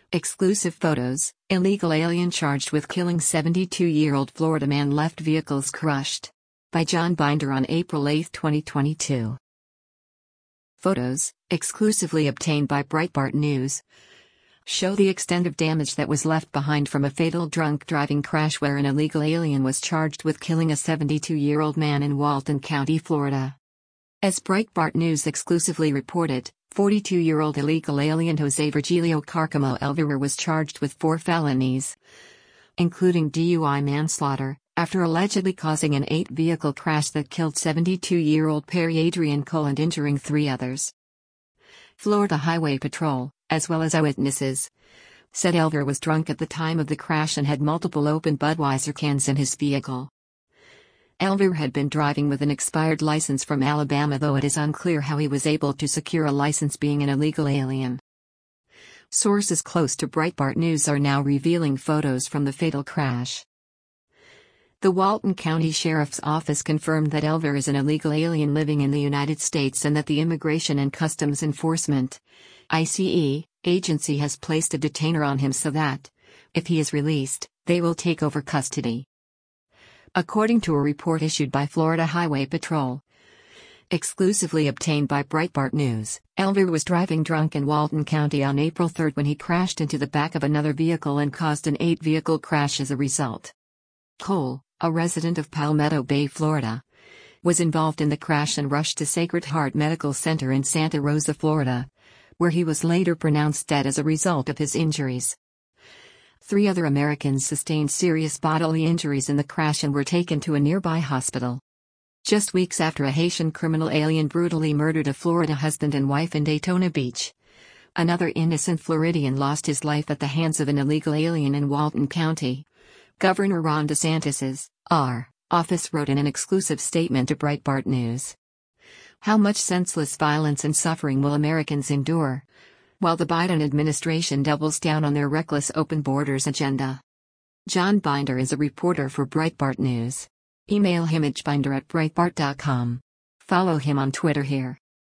Exclusive photos. Illegal alien charged with killing 72-year-old Florida man left vehicles crushed. By John Binder on April 8, 2022. Photos, exclusively obtained by Breitbart News, show the extent of damage that was left behind from a fatal drunk driving crash where an illegal alien was charged with killing a 72-year-old man in Walton County, Florida. As Breitbart News exclusively reported, 42-year-old illegal alien Jose Virgilio Carcamo Elvira was charged with 4 felonies, including DUI manslaughter, after allegedly causing an 8-vehicle crash that killed 72-year-old Perry Adrian Cole and injuring 3 others. Florida Highway Patrol, as well as eyewitnesses, said Elvira was drunk at the time of the crash and had multiple open Budweiser cans in his vehicle. Elvira had been driving with an expired license from Alabama, though it is unclear how he was able to secure a license being an illegal alien. Sources close to Breitbart News are now revealing photos from the fatal crash. The Walton County Sheriff's Office confirmed that Elvira is an illegal alien living in the United States and that the Immigration and Customs Enforcement (ICE) agency has placed a detainer on him so that, if he is released, they will take over custody. According to a report issued by Florida Highway Patrol, exclusively obtained by Breitbart News, Elvira was driving drunk in Walton County on April 3 when he crashed into the back of another vehicle and caused an 8-vehicle crash as a result. Cole, a resident of Palmetto Bay, Florida, was involved in the crash and rushed to Sacred Heart Medical Center in Santa Rosa, Florida, where he was later pronounced dead as a result of his injuries. 3 other Americans sustained serious bodily injuries in the crash and were taken to a nearby hospital. Just weeks after a Haitian criminal alien brutally murdered a Florida husband and wife in Daytona Beach, another innocent Floridian lost his life at the hands of an illegal alien in Walton County. Governor Ron DeSantis' office wrote in an exclusive statement to Breitbart News. How much senseless violence and suffering will Americans endure, while the Biden administration doubles down on their reckless open borders agenda? John Binder is a reporter for Breitbart News. Email him at binder@breitbart.com. Follow him on Twitter here.